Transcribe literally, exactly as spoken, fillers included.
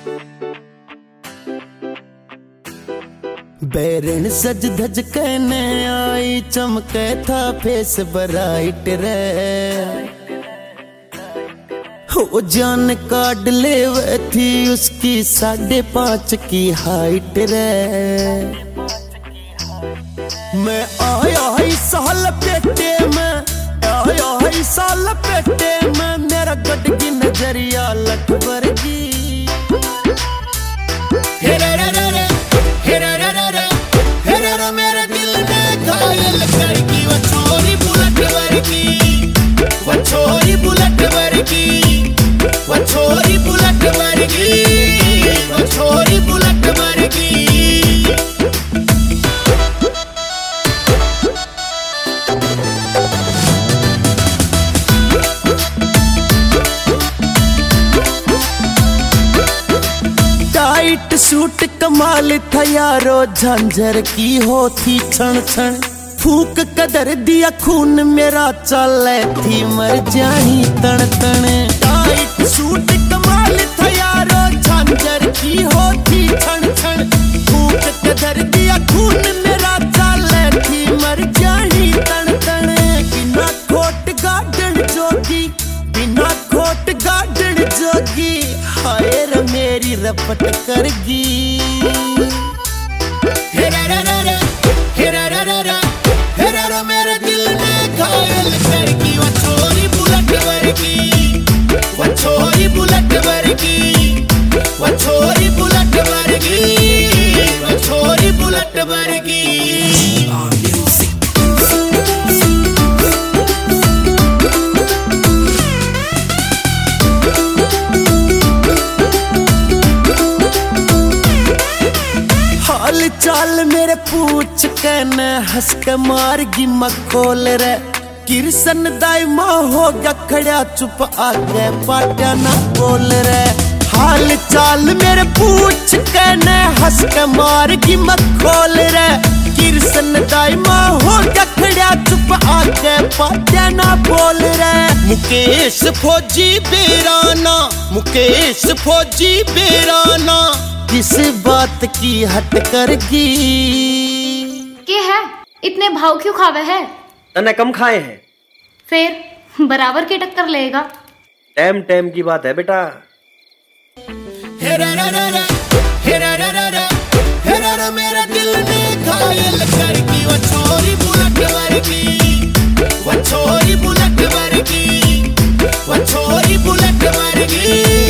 बैरन सज धज कहने आई, चमके था फेस ब्राइट रे। हो जान कार्ड ले थी उसकी साढ़े पांच की हाइट रे। मैं आया है साल पेटे में, आया है साल पेटे में, मेरा गट की नजरिया लट वर्गी। मेरे दिल ने घायल करकी, वो छोरी बुलेट वर्गी, वो छोरी बुलेट वर्गी, वो छोरी बुलेट वर्गी, वो छोरी बुलेट वर्गी। टाइट सूट कमाल था यारो, झांझर की होती क्षण क्षण, फूक कदर दिया खून मेरा चले थी मर जानी तन तन। टाइट सूट कमाल था यारो, झांझर की होती क्षण क्षण, फूक कदर दिया खून मेरा चले थी मर जानी तन तन। बिना खोट गार्डन जोगी, बिना खोट गार्डन जोगी, हाय रे मेरी रपट करगी। मेरे दिल ने घायल करगी, वो छोरी बुलेट वर्गी, वो छोरी बुलेट वर्गी, वो छोरी बुलेट वर्गी, वो छोरी बुलेट वर्गी। हाल चाल मेरे पूछ के न हंस के मारगी मखोल रे। किरसन दाइमा हो गया खड़ा चुप, आगे पाट्या ना बोल रे। हाल चाल मेरे पूछ के न हंस के मारगी मखोल रे। किरसन दाइमा हो गया खड़ा चुप, आगे पाट्या ना बोल रे। मुकेश फौजी बेराना, मुकेश फौजी बेराना, किस बात की हट करगी। के है इतने भाव क्यों खावे है? तने कम खाए हैं, फिर बराबर की टक्कर लेगा। टाइम टाइम की बात है बेटा। मेरा दिल ने घायल करगी, वो छोरी बुलेट वर्गी, वो छोरी बुलेट वर्गी, वो छोरी बुलेट वर्गी।